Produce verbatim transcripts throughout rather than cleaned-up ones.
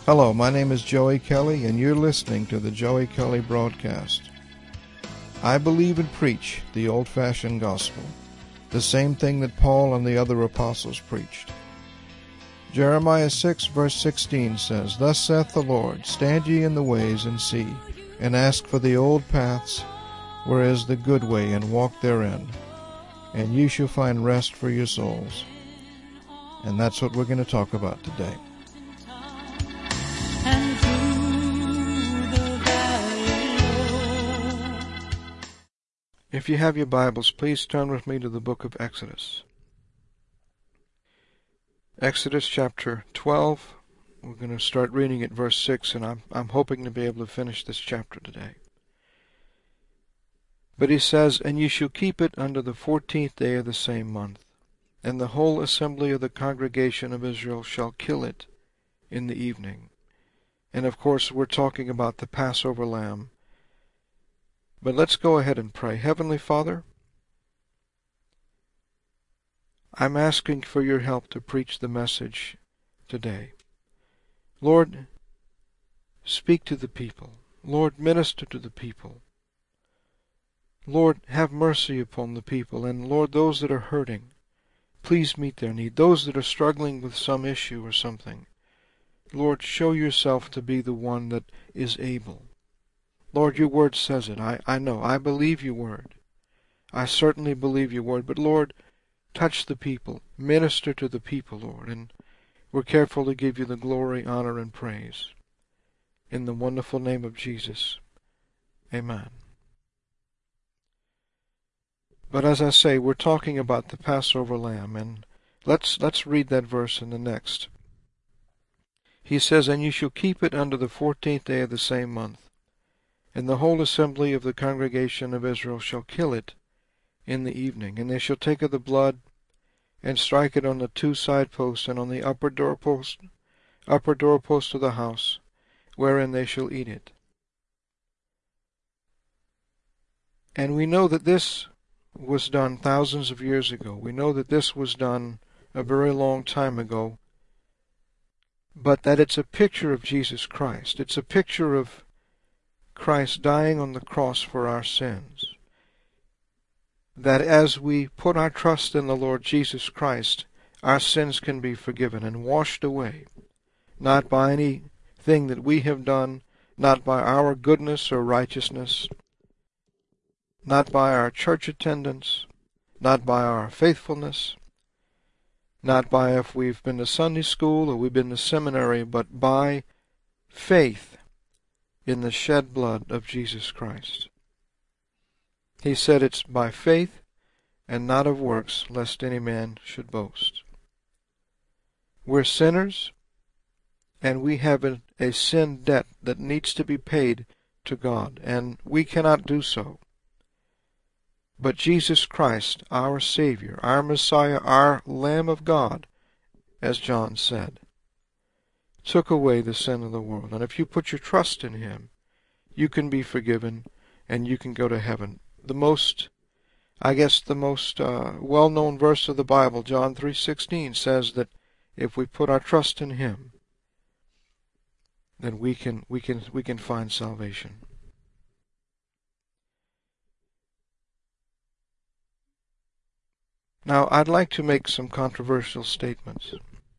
Hello, my name is Joey Kelly, and you're listening to the Joey Kelly Broadcast. I believe and preach the old-fashioned gospel, the same thing that Paul and the other apostles preached. Jeremiah six, verse sixteen says, Thus saith the Lord, Stand ye in the ways, and see, and ask for the old paths, where is the good way, and walk therein, and you shall find rest for your souls. And that's what we're going to talk about today. If you have your Bibles, please turn with me to the book of Exodus. Exodus chapter twelve. We're going to start reading at verse six, and I'm, I'm hoping to be able to finish this chapter today. But he says, And ye shall keep it unto the fourteenth day of the same month, and the whole assembly of the congregation of Israel shall kill it in the evening. And of course we're talking about the Passover lamb. But let's go ahead and pray. Heavenly Father, I'm asking for your help to preach the message today. Lord, speak to the people. Lord, minister to the people. Lord, have mercy upon the people. And Lord, those that are hurting, please meet their need. Those that are struggling with some issue or something, Lord, show yourself to be the one that is able. Lord, your word says it. I, I know. I believe your word. I certainly believe your word. But Lord, touch the people. Minister to the people, Lord. And we're careful to give you the glory, honor, and praise. In the wonderful name of Jesus. Amen. But as I say, we're talking about the Passover lamb. And let's, let's read that verse in the next. He says, And ye shall keep it unto the fourteenth day of the same month. And the whole assembly of the congregation of Israel shall kill it in the evening. And they shall take of the blood, and strike it on the two side posts, and on the upper doorpost, upper doorpost of the house, wherein they shall eat it. And we know that this was done thousands of years ago. We know that this was done a very long time ago, but that it's a picture of Jesus Christ. It's a picture of Christ dying on the cross for our sins. That as we put our trust in the Lord Jesus Christ, our sins can be forgiven and washed away, not by anything that we have done, not by our goodness or righteousness, not by our church attendance, not by our faithfulness, not by if we've been to Sunday school or we've been to seminary, but by faith in the shed blood of Jesus Christ. He said it's by faith and not of works, lest any man should boast. We're sinners, and we have a, a sin debt that needs to be paid to God, and we cannot do so. But Jesus Christ, our Savior, our Messiah, our Lamb of God, as John said, took away the sin of the world. And if you put your trust in Him, you can be forgiven and you can go to heaven. The most, I guess the most uh, well-known verse of the Bible, John three sixteen, says that if we put our trust in Him, then we can we can we can find salvation. Now, I'd like to make some controversial statements.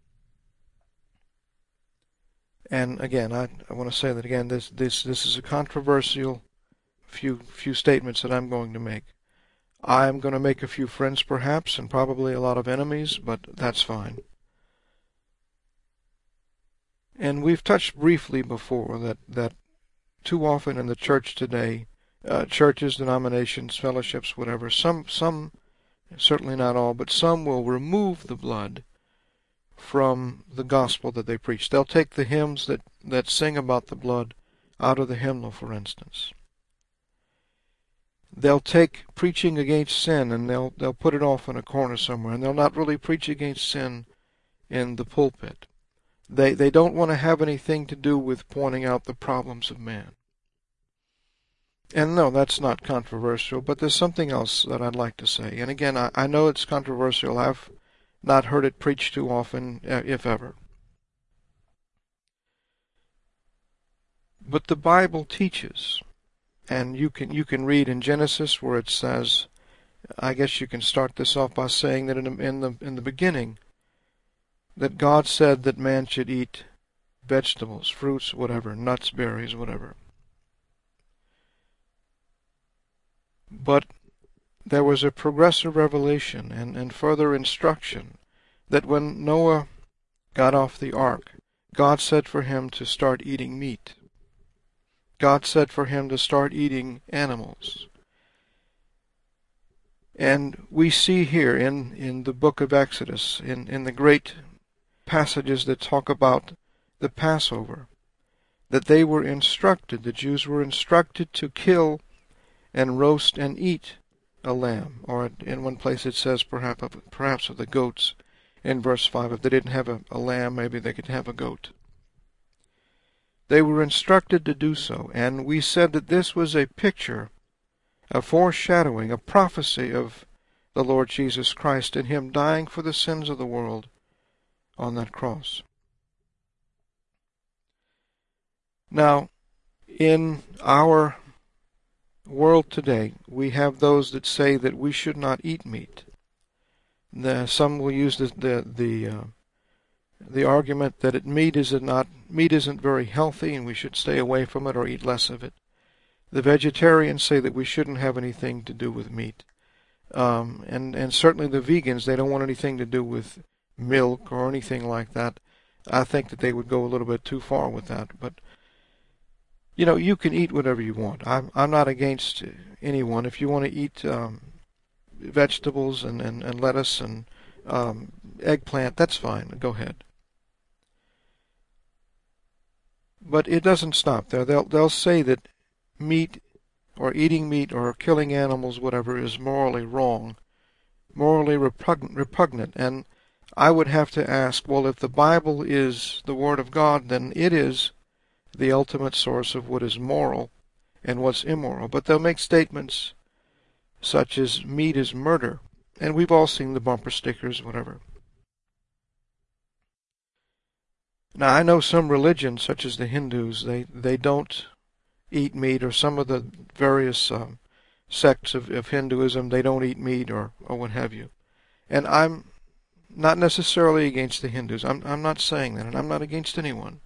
And again, I, I want to say that again, this this this is a controversial few few statements that I'm going to make. I'm going to make a few friends perhaps, and probably a lot of enemies, but that's fine. And we've touched briefly before that, that too often in the church today, uh, churches, denominations, fellowships, whatever, some, some, certainly not all, but some will remove the blood from the gospel that they preach. They'll take the hymns that, that sing about the blood out of the hymnal, for instance. They'll take preaching against sin and they'll they'll put it off in a corner somewhere, and they'll not really preach against sin in the pulpit. They they don't want to have anything to do with pointing out the problems of man. And no, that's not controversial, but there's something else that I'd like to say. And again, I, I know it's controversial. I've not heard it preached too often, if ever. But the Bible teaches, and you can you can read in Genesis where it says, I guess you can start this off by saying that in the, in the in the beginning, that God said that man should eat vegetables, fruits, whatever, nuts, berries, whatever. But there was a progressive revelation and, and further instruction that when Noah got off the ark, God said for him to start eating meat. God said for him to start eating animals. And we see here in, in the book of Exodus, in, in the great passages that talk about the Passover, that they were instructed, the Jews were instructed to kill and roast and eat a lamb. Or in one place it says perhaps of, perhaps of the goats in verse five. If they didn't have a, a lamb, maybe they could have a goat. They were instructed to do so, and we said that this was a picture, a foreshadowing, a prophecy of the Lord Jesus Christ and Him dying for the sins of the world on that cross. Now, in our world today, we have those that say that we should not eat meat. The, some will use the the the, uh, the argument that it, meat is not meat isn't very healthy and we should stay away from it or eat less of it. The vegetarians say that we shouldn't have anything to do with meat, um, and and certainly the vegans, they don't want anything to do with milk or anything like that. I think that they would go a little bit too far with that, but you know, you can eat whatever you want. I'm I'm not against anyone. If you want to eat um, vegetables and, and, and lettuce and um, eggplant, that's fine. Go ahead. But it doesn't stop there. They'll they'll say that meat or eating meat or killing animals, whatever, is morally wrong, morally repugnant, repugnant. And I would have to ask, well, if the Bible is the Word of God, then it is the ultimate source of what is moral and what's immoral. But they'll make statements such as meat is murder, and we've all seen the bumper stickers, whatever. Now, I know some religions, such as the Hindus, they, they don't eat meat, or some of the various um, sects of, of Hinduism, they don't eat meat or, or what have you. And I'm not necessarily against the Hindus. I'm, I'm not saying that, and I'm not against anyone.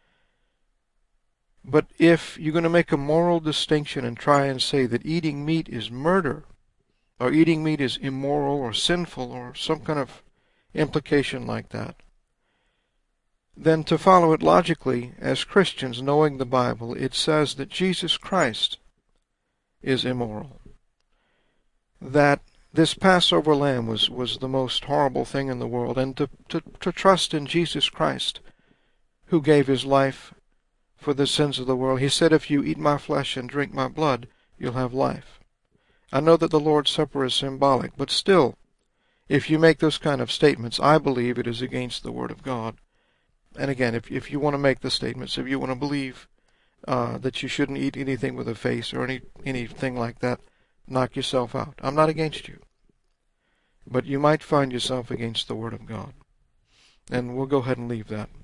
But if you're going to make a moral distinction and try and say that eating meat is murder, or eating meat is immoral or sinful, or some kind of implication like that, then to follow it logically, as Christians, knowing the Bible, it says that Jesus Christ is immoral. That this Passover lamb was, was the most horrible thing in the world, and to, to, to trust in Jesus Christ, who gave His life for the sins of the world. He said, if you eat my flesh and drink my blood, you'll have life. I know that the Lord's Supper is symbolic, but still, if you make those kind of statements, I believe it is against the Word of God. And again, if if you want to make the statements, if you want to believe uh, that you shouldn't eat anything with a face or any anything like that, knock yourself out. I'm not against you. But you might find yourself against the Word of God. And we'll go ahead and leave that.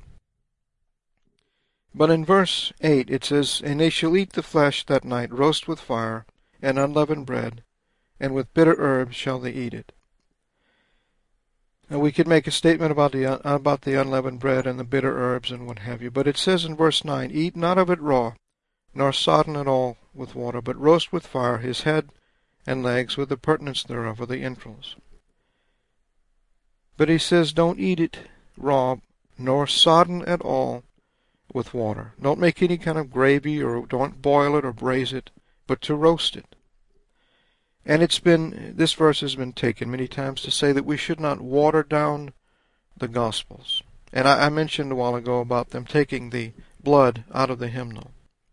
But in verse eight it says, and they shall eat the flesh that night, roast with fire, and unleavened bread, and with bitter herbs shall they eat it. Now we could make a statement about the about the unleavened bread and the bitter herbs and what have you, but it says in verse nine, eat not of it raw, nor sodden at all with water, but roast with fire his head and legs with the purtenance thereof, or the entrails. But he says, don't eat it raw, nor sodden at all with water. Don't make any kind of gravy, or don't boil it or braise it, but to roast it. And it's been, this verse has been taken many times to say that we should not water down the Gospels. And I, I mentioned a while ago about them taking the blood out of the hymnal.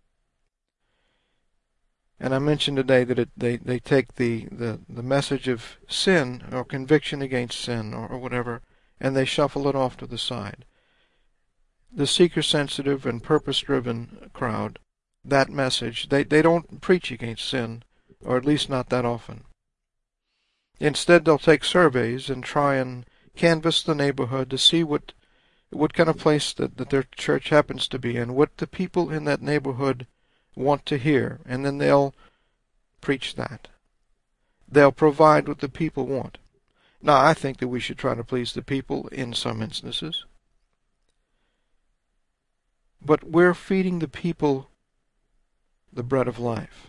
And I mentioned today that it, they, they take the, the, the message of sin, or conviction against sin, or, or whatever, and they shuffle it off to the side. The seeker-sensitive and purpose-driven crowd, that message, they, they don't preach against sin, or at least not that often. Instead, they'll take surveys and try and canvass the neighborhood to see what what kind of place that, that their church happens to be in, what the people in that neighborhood want to hear, and then they'll preach that. They'll provide what the people want. Now, I think that we should try to please the people in some instances. But we're feeding the people the bread of life.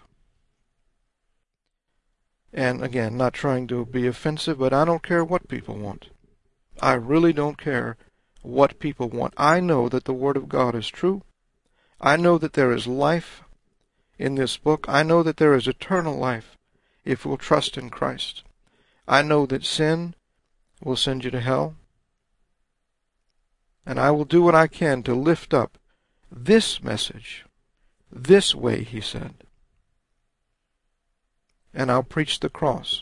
And again, not trying to be offensive, but I don't care what people want. I really don't care what people want. I know that the Word of God is true. I know that there is life in this book. I know that there is eternal life if we'll trust in Christ. I know that sin will send you to hell. And I will do what I can to lift up this message, this way, he said. And I'll preach the cross.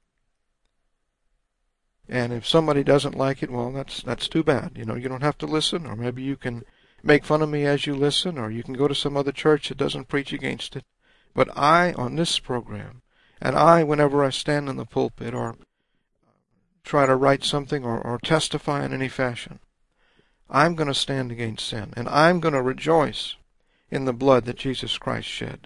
And if somebody doesn't like it, well, that's that's too bad. You know, you don't have to listen, or maybe you can make fun of me as you listen, or you can go to some other church that doesn't preach against it. But I, on this program, and I, whenever I stand in the pulpit or try to write something or, or testify in any fashion, I'm going to stand against sin, and I'm going to rejoice in the blood that Jesus Christ shed.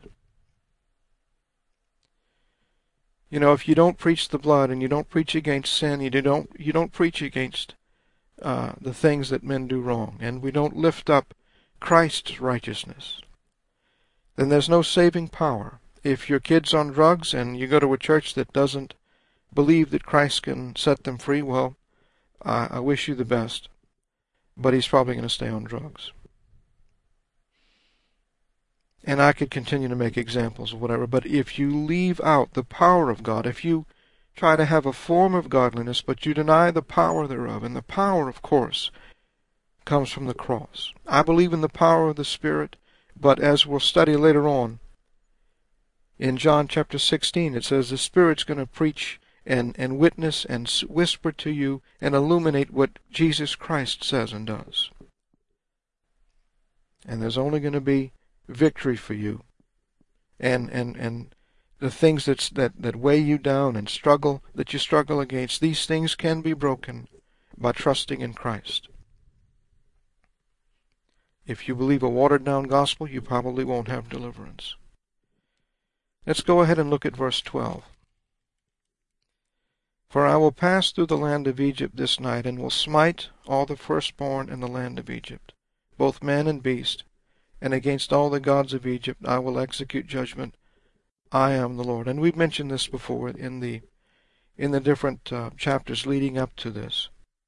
You know, if you don't preach the blood and you don't preach against sin, you don't you don't preach against uh, the things that men do wrong, and we don't lift up Christ's righteousness, then there's no saving power. If your kid's on drugs and you go to a church that doesn't believe that Christ can set them free, well, I, I wish you the best, but he's probably going to stay on drugs. And I could continue to make examples of whatever, but if you leave out the power of God, if you try to have a form of godliness, but you deny the power thereof, and the power, of course, comes from the cross. I believe in the power of the Spirit, but as we'll study later on, in John chapter sixteen, it says the Spirit's going to preach and, and witness and whisper to you and illuminate what Jesus Christ says and does. And there's only going to be victory for you, and and and the things that's, that that weigh you down and struggle that you struggle against, these things can be broken by trusting in Christ. If you believe a watered down gospel, you probably won't have deliverance. Let's go ahead and look at verse twelve. For I will pass through the land of Egypt this night, and will smite all the firstborn in the land of Egypt, both man and beast, and against all the gods of Egypt I will execute judgment. I am the Lord. And we've mentioned this before in the in the different uh, chapters leading up to this.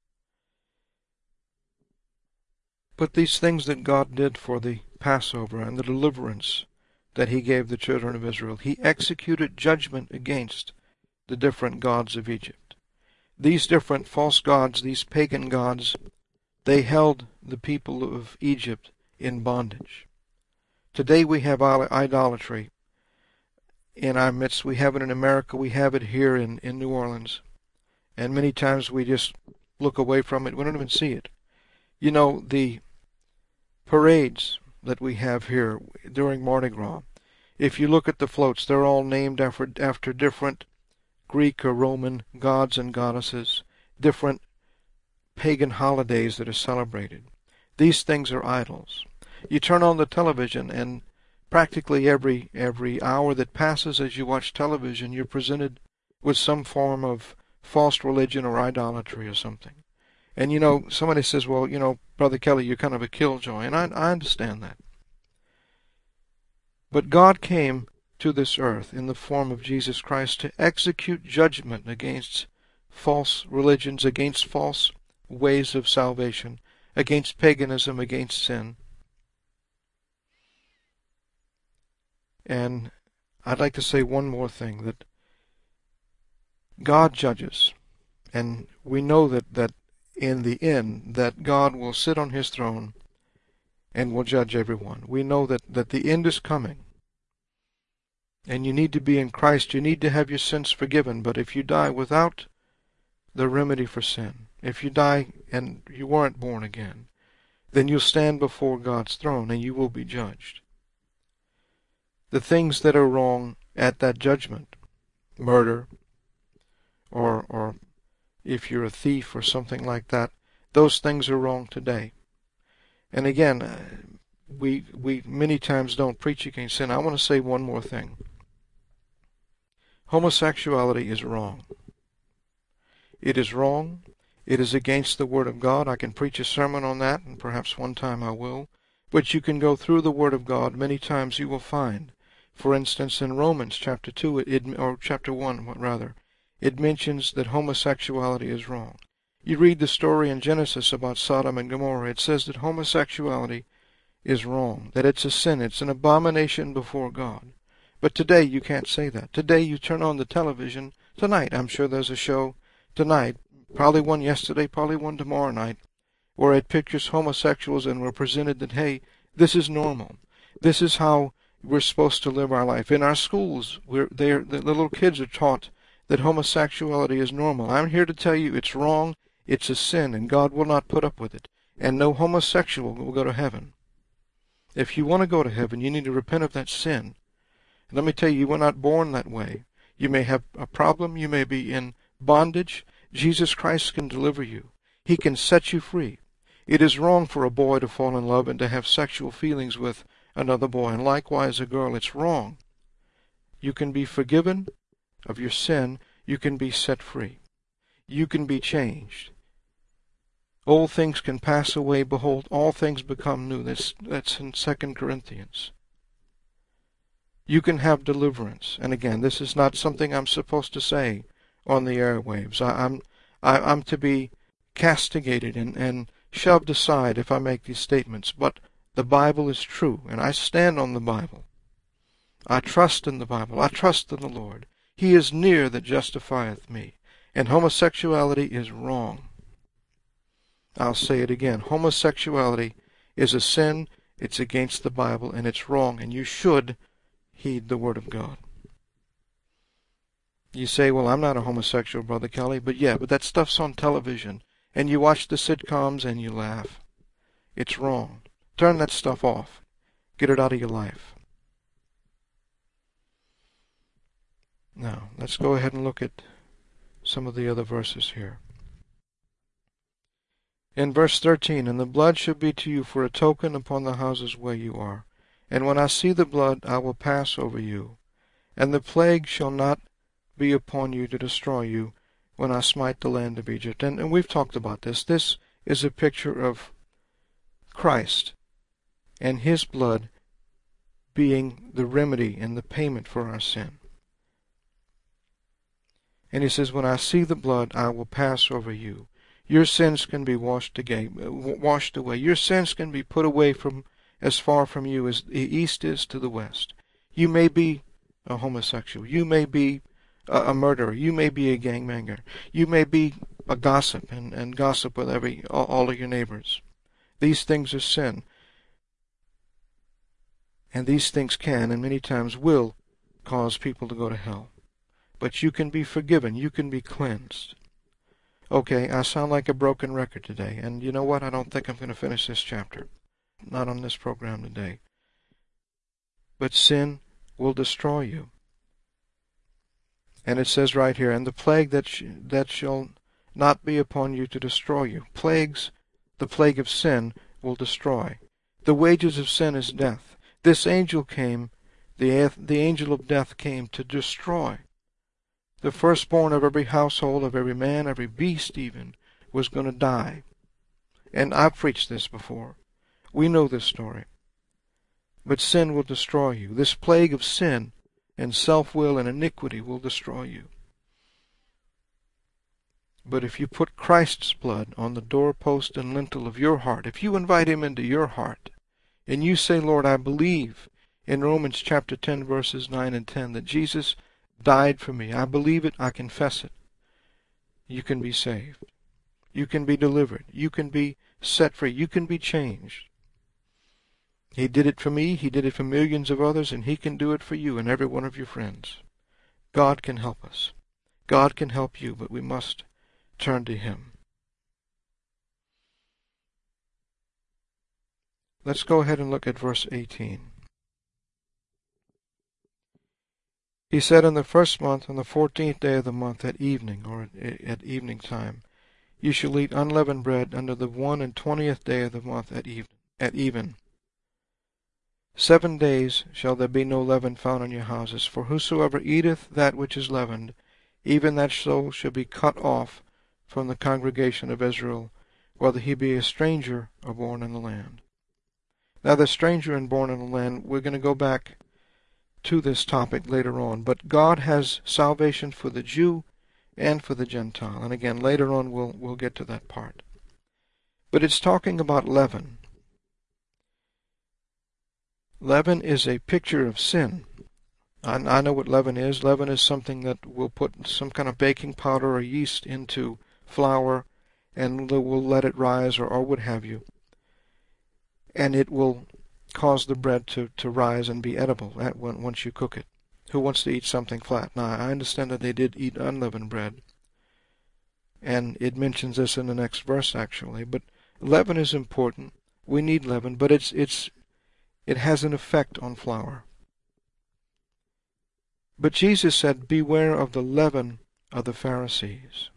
But these things that God did for the Passover and the deliverance that he gave the children of Israel, he executed judgment against the different gods of Egypt. These different false gods, these pagan gods, they held the people of Egypt in bondage. Today we have idolatry in our midst. We have it in America. We have it here in, in New Orleans. And many times we just look away from it. We don't even see it. You know, the parades that we have here during Mardi Gras, if you look at the floats, they're all named after, after different Greek or Roman gods and goddesses, different pagan holidays that are celebrated. These things are idols. You turn on the television, and practically every every hour that passes as you watch television, you're presented with some form of false religion or idolatry or something. And, you know, somebody says, well, you know, Brother Kelly, you're kind of a killjoy, and I, I understand that. But God came to this earth in the form of Jesus Christ to execute judgment against false religions, against false ways of salvation, against paganism, against sin. And I'd like to say one more thing, that God judges, and we know that, that in the end that God will sit on his throne and will judge everyone. We know that, that the end is coming, and you need to be in Christ. You need to have your sins forgiven, but if you die without the remedy for sin, if you die and you weren't born again, then you'll stand before God's throne and you will be judged. The things that are wrong at that judgment, murder, or or if you're a thief or something like that, Those things are wrong today. And again, uh, we we many times don't preach against sin. I want to say one more thing. Homosexuality is wrong. It is wrong. It is against the Word of God. I can preach a sermon on that, and perhaps one time I will. But you can go through the Word of God. Many times you will find, for instance, in Romans chapter two, it, or chapter one, rather, it mentions that homosexuality is wrong. You read the story in Genesis about Sodom and Gomorrah. It says that homosexuality is wrong, that it's a sin, it's an abomination before God. But today you can't say that. Today you turn on the television. Tonight, I'm sure there's a show tonight, probably one yesterday, probably one tomorrow night, where it pictures homosexuals and we're presented that, hey, this is normal. This is how we're supposed to live our life. In our schools, we're, they're, the little kids are taught that homosexuality is normal. I'm here to tell you it's wrong, it's a sin, and God will not put up with it. And no homosexual will go to heaven. If you want to go to heaven, you need to repent of that sin. And let me tell you, you were not born that way. You may have a problem. You may be in bondage. Jesus Christ can deliver you. He can set you free. It is wrong for a boy to fall in love and to have sexual feelings with another boy, and likewise a girl. It's wrong. You can be forgiven of your sin. You can be set free. You can be changed. Old things can pass away. Behold, all things become new. That's, that's in Second Corinthians. You can have deliverance. And again, this is not something I'm supposed to say on the airwaves. I, I'm, I, I'm to be castigated and, and shoved aside if I make these statements. But the Bible is true, and I stand on the Bible. I trust in the Bible. I trust in the Lord. He is near that justifieth me. And homosexuality is wrong. I'll say it again. Homosexuality is a sin. It's against the Bible, and it's wrong, and you should heed the Word of God. You say, well, I'm not a homosexual, Brother Kelly, but yeah, but that stuff's on television, and you watch the sitcoms and you laugh. It's wrong. Turn that stuff off. Get it out of your life. Now, let's go ahead and look at some of the other verses here. In verse thirteen, and the blood shall be to you for a token upon the houses where you are. And when I see the blood, I will pass over you. And the plague shall not be upon you to destroy you when I smite the land of Egypt. And, and we've talked about this. This is a picture of Christ and His blood being the remedy and the payment for our sin. And He says, when I see the blood, I will pass over you. Your sins can be washed away. Washed away. Your sins can be put away from as far from you as the east is to the west. You may be a homosexual. You may be a, a murderer. You may be a gangbanger. You may be a gossip and, and gossip with every all, all of your neighbors. These things are sin. And these things can, and many times will, cause people to go to hell. But you can be forgiven. You can be cleansed. Okay, I sound like a broken record today. And you know what? I don't think I'm going to finish this chapter. Not on this program today. But sin will destroy you. And it says right here, and the plague that sh that shall not be upon you to destroy you. Plagues, the plague of sin, will destroy. The wages of sin is death. This angel came, the, the angel of death came to destroy. The firstborn of every household, of every man, every beast even, was going to die. And I've preached this before. We know this story. But sin will destroy you. This plague of sin and self-will and iniquity will destroy you. But if you put Christ's blood on the doorpost and lintel of your heart, if you invite Him into your heart, and you say, Lord, I believe in Romans chapter ten, verses nine and ten, that Jesus died for me. I believe it. I confess it. You can be saved. You can be delivered. You can be set free. You can be changed. He did it for me. He did it for millions of others, and He can do it for you and every one of your friends. God can help us. God can help you, but we must turn to Him. Let's go ahead and look at verse eighteen. He said, in the first month, on the fourteenth day of the month, at evening, or at evening time, You shall eat unleavened bread under the one and twentieth day of the month at even. At even. Seven days shall there be no leaven found in your houses, for whosoever eateth that which is leavened, even that soul shall be cut off from the congregation of Israel, whether he be a stranger or born in the land. Now the stranger and born in the land, we're going to go back to this topic later on, but God has salvation for the Jew and for the Gentile, and again later on we'll we'll get to that part. But it's talking about leaven. Leaven is a picture of sin. I, I know what leaven is. Leaven is something that will put some kind of baking powder or yeast into flour, and will let it rise, or, or what have you. And it will cause the bread to, to rise and be edible at, when, once you cook it. Who wants to eat something flat? Now, I understand that they did eat unleavened bread, and it mentions this in the next verse, actually. But leaven is important. We need leaven, but it's it's it has an effect on flour. But Jesus said, beware of the leaven of the Pharisees.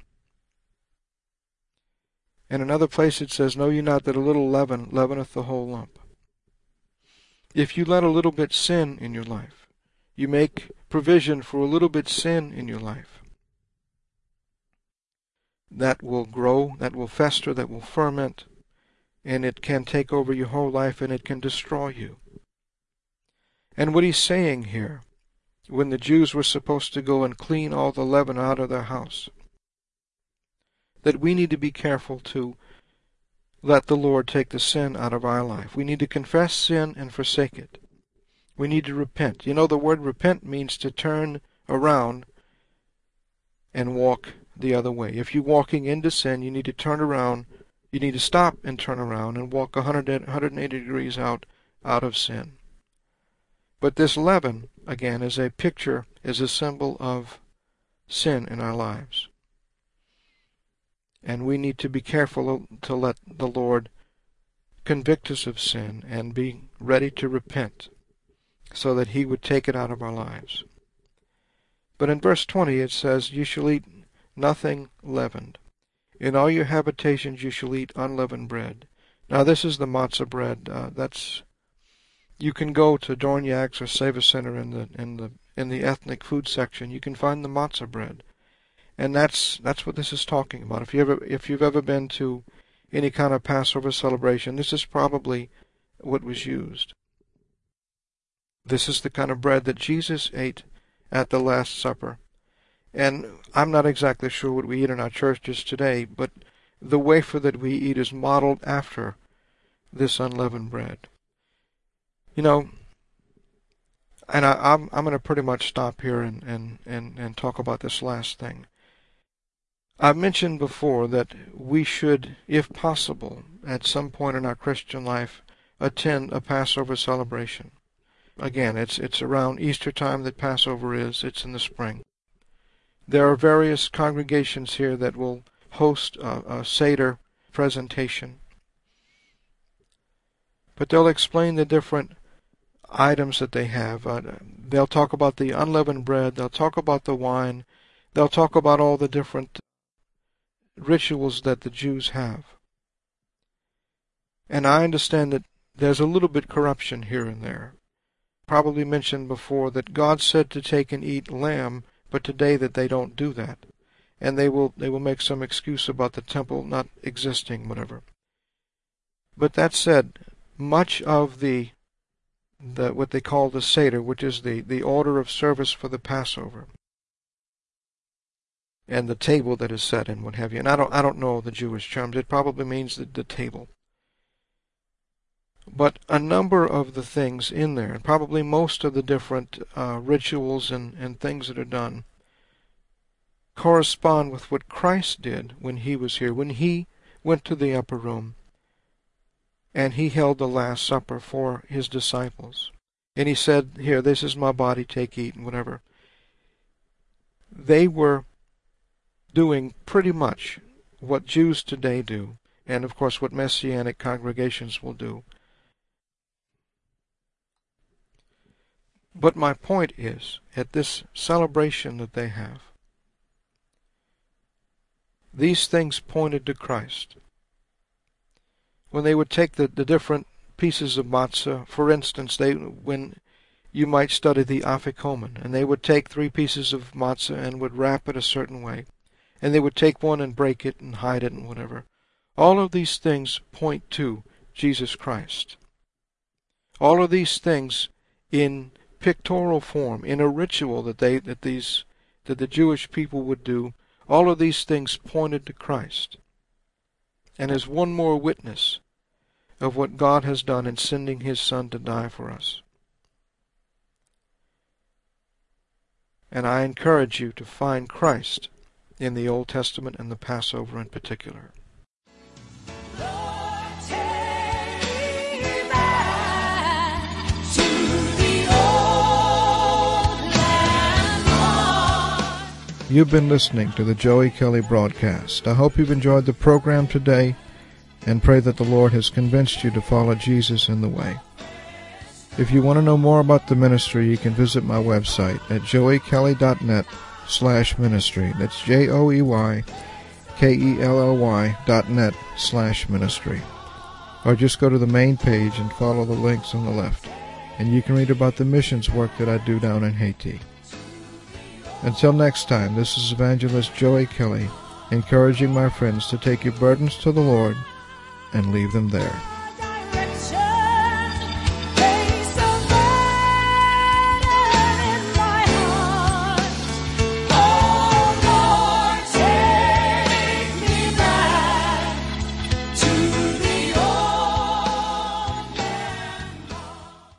In another place it says, know ye not that a little leaven leaveneth the whole lump? If you let a little bit sin in your life, you make provision for a little bit sin in your life, that will grow, that will fester, that will ferment, and it can take over your whole life, and it can destroy you. And what he's saying here, when the Jews were supposed to go and clean all the leaven out of their house, that we need to be careful to let the Lord take the sin out of our life. We need to confess sin and forsake it. We need to repent. You know, the word repent means to turn around and walk the other way. If you're walking into sin, you need to turn around. You need to stop and turn around and walk one hundred, one hundred eighty degrees out, out of sin. But this leaven, again, is a picture, is a symbol of sin in our lives. And we need to be careful to let the Lord convict us of sin and be ready to repent so that he would take it out of our lives. But in verse twenty it says, you shall eat nothing leavened. In all your habitations you shall eat unleavened bread. Now this is the matzah bread. Uh, that's you can go to Dorniak's or Save Center in the in the in the ethnic food section. You can find the matzah bread, and that's that's what this is talking about. If you ever if you've ever been to any kind of Passover celebration, this is probably what was used. This is the kind of bread that Jesus ate at the Last Supper. And I'm not exactly sure what we eat in our churches today, but the wafer that we eat is modeled after this unleavened bread. You know, and I, I'm, I'm going to pretty much stop here and, and, and, and talk about this last thing. I've mentioned before that we should, if possible, at some point in our Christian life, attend a Passover celebration. Again, it's it's around Easter time that Passover is. It's in the spring. There are various congregations here that will host a, a Seder presentation. But they'll explain the different items that they have. Uh, they'll talk about the unleavened bread. They'll talk about the wine. They'll talk about all the different rituals that the Jews have. And I understand that there's a little bit corruption here and there. Probably mentioned before that God said to take and eat lamb, but today that they don't do that. And they will they will make some excuse about the temple not existing, whatever. But that said, much of the the what they call the Seder, which is the, the order of service for the Passover, and the table that is set and what have you. And I don't I don't know the Jewish terms. It probably means the, the table. But a number of the things in there, and probably most of the different uh, rituals and, and things that are done, correspond with what Christ did when he was here, when he went to the upper room and he held the Last Supper for his disciples. And he said, here, this is my body, take, eat, and whatever. They were doing pretty much what Jews today do, and of course what Messianic congregations will do. But my point is, at this celebration that they have, these things pointed to Christ. When they would take the, the different pieces of matzah, for instance, they when you might study the Afikomen, and they would take three pieces of matzah and would wrap it a certain way, and they would take one and break it and hide it and whatever. All of these things point to Jesus Christ. All of these things in pictorial form, in a ritual that they that these that the Jewish people would do, all of these things pointed to Christ. And as one more witness of what God has done in sending His Son to die for us. And I encourage you to find Christ in the Old Testament and the Passover in particular. You've been listening to the Joey Kelly broadcast. I hope you've enjoyed the program today and pray that the Lord has convinced you to follow Jesus in the way. If you want to know more about the ministry, you can visit my website at joey kelly dot net slash ministry. That's J O E Y K E L L Y dot net slash ministry. Or just go to the main page and follow the links on the left, and you can read about the missions work that I do down in Haiti. Until next time, this is Evangelist Joey Kelly, encouraging my friends to take your burdens to the Lord and leave them there.